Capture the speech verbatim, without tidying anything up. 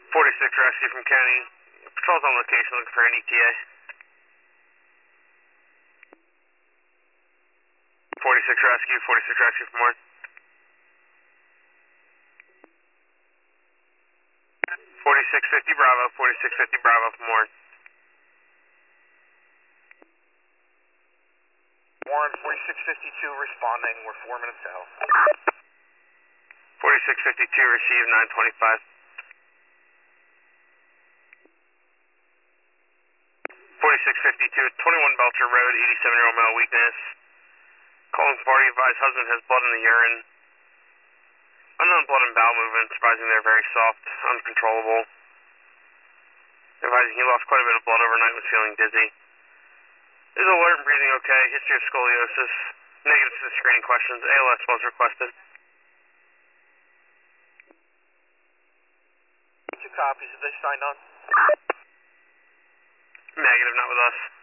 forty-six rescue from county. Patrol's on location looking for an E T A. forty-six rescue, forty-six rescue from where? forty-six fifty Bravo, forty-six fifty Bravo from Warren. Warren, forty-six fifty-two responding, we're four minutes out. forty-six fifty-two received, nine twenty-five. forty-six fifty-two, twenty-one Belcher Road, eighty-seven year old male weakness. Calling party, advised husband has blood in the urine. Unknown blood and bowel movement, surprising they're very soft, uncontrollable. Advising he lost quite a bit of blood overnight, was feeling dizzy. Is alert and breathing okay, history of scoliosis, negative to the screening questions, A L S was requested. Two copies, have they signed on? Negative, not with us.